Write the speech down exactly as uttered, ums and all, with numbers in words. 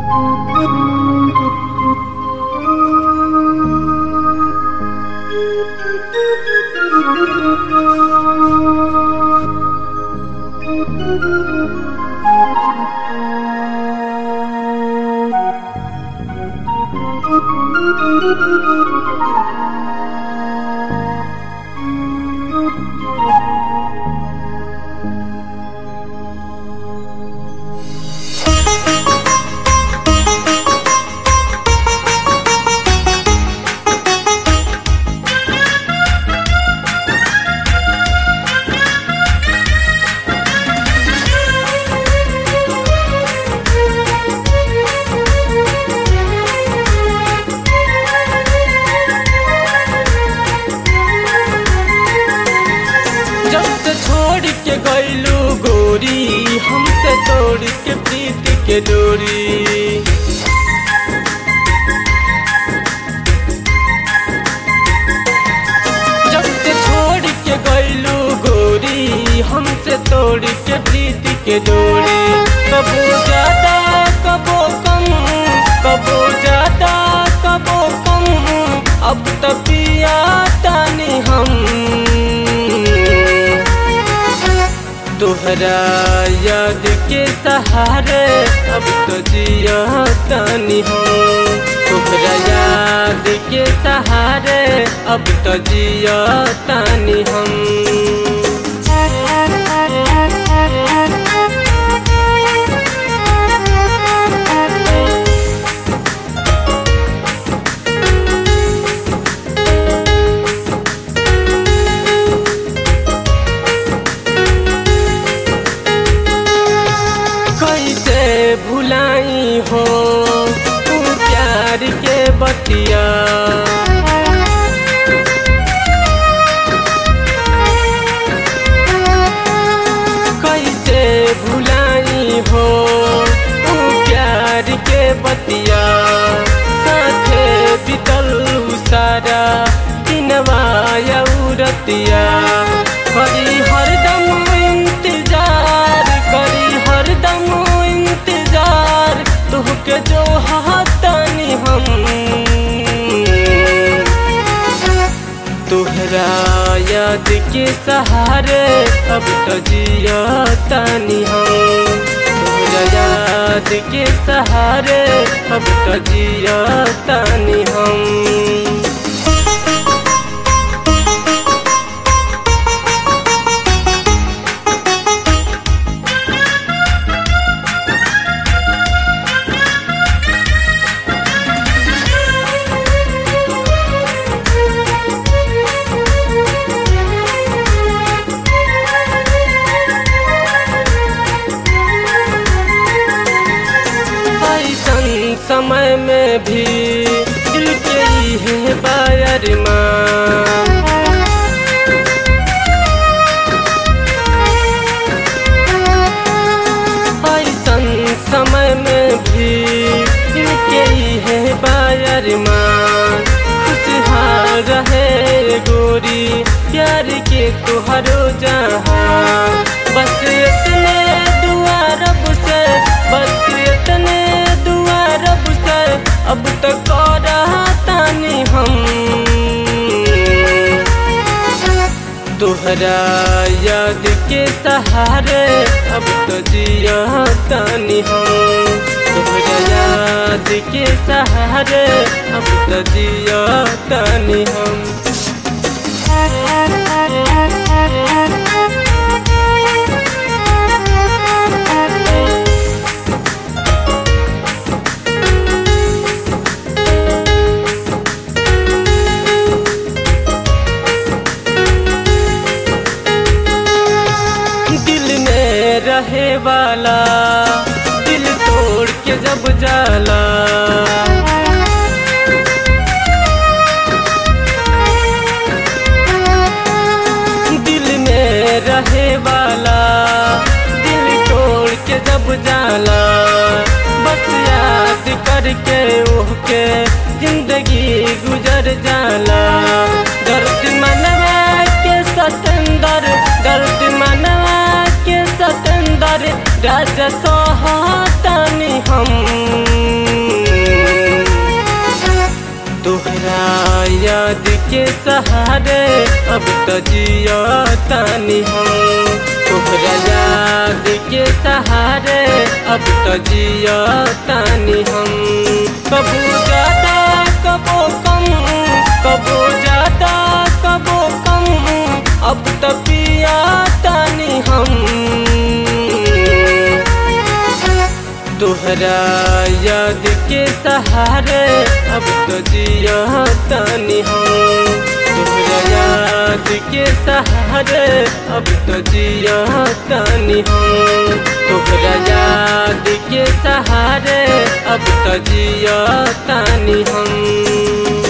गइलू गोरी हमसे तोड़ के प्रीत के डोरी। जब से छोड़ के गइलू गोरी हमसे तोड़ के प्रीत के डोरी। कबो ज्यादा कबो कम, कबो ज्यादा कबो कम, अब तो पिया तानी हम। तोहरा याद के सहारे अब तो जिया तानी हम। तोहरा याद के सहारे अब तो जिया तानी हम। भुलाई हो तू प्यार के बतिया, कैसे भुलाई हो तू प्यार के बतिया। साथे बितल सारा दिनवा रतिया, करी हरदम इंतजार, करी हरदम इंतजार, तुहके जो हाथानी हम। तोहरा याद के सहारे अब तो जिया तानी हम। तोहरा याद के सहारे अब तो जिया तानी हम। समय में भी दिल के ही है बायर माँ, ऐसन समय में भी दिल के ही है बायर माँ। खुशहाल रहे गोरी प्यार के तुहरो जहाँ, बस इतने दुआ रब से, बस इतने रब से अब तक तानी हम। तोहरा याद के सहारे अब तो जिया तानी हम। तोहरा याद के सहारे अब तो जिया तानी हम। रहे वाला दिल तोड़ के जब जाला, दिल में रहे वाला दिल तोड़ के जब जाला। बस याद करके ओहके जिंदगी गुजर जाला। दर्द मनवा के सतेंदर, दर्द मनवा के सतेंदर, राजा सोहातानी हम। के सहारे अब तो जिया तानी हम। तोहरा याद के सहारे अब तो जिया तानी हम। कबो ज्यादा कबो कम, कबो ज्यादा कबो कम, अब तो पिया तानी हम। तोहरा याद के सहारे अब तो जिया तानी हम। तोहरा याद के सहारे अब तो जिया तानी हम। तोहरा याद के सहारे अब तो जिया तानी हम।